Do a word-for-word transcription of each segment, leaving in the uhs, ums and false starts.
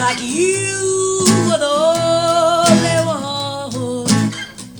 like you were the only one.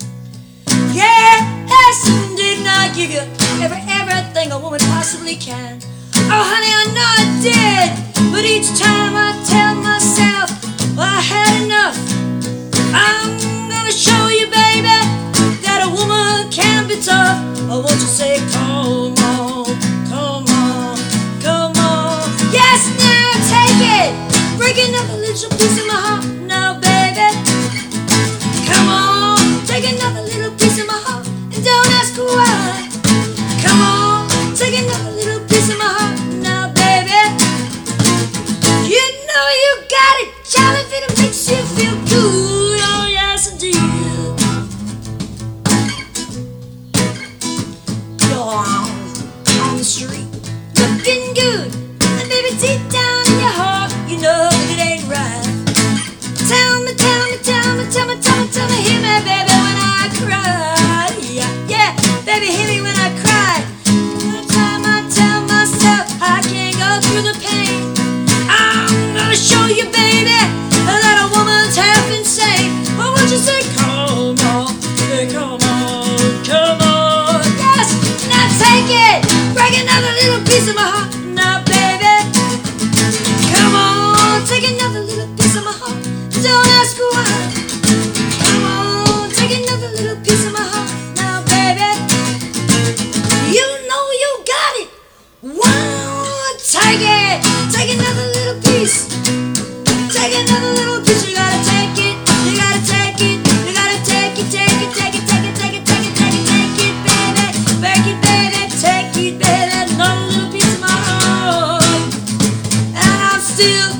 Yes, and didn't I give you every, everything a woman possibly can? Oh, honey, I know I did, but each time I tell myself well, I had enough. I'm gonna show you, baby, that a woman can be tough. Oh, won't you say, come on, come on, come on. Yes, now take it. Break another little piece of my heart now, baby. Come on, take another little piece of my heart and don't ask why. Come on, take another little piece of my heart now, baby. You know you got it, child, if it makes you feel good. Oh, yes, indeed. You're on the street, looking good, and baby, deep down in your heart, you know that it ain't right. Tell me, tell me, tell me, tell me, tell me, tell me, hear me, baby, when I cry. Yeah, yeah, baby, hear me when I cry. Every time I tell myself I can't go through the pain, I'm gonna show you, baby, that a woman's half insane. Oh, won't you say, come on, say, come on, come on. Yes, now take it, break another little piece of my heart now, baby. Come on, take another little piece of my heart, don't ask why. Come on, take another little piece of my heart now, baby. You know you got it. Wow, take it, take another little piece. Take another little piece, you gotta take it, you gotta take it, you gotta take it, take it, take it, take it, take it, take it, take it, take it, baby, take it, baby, take it, baby, another little piece of my heart, and I'm still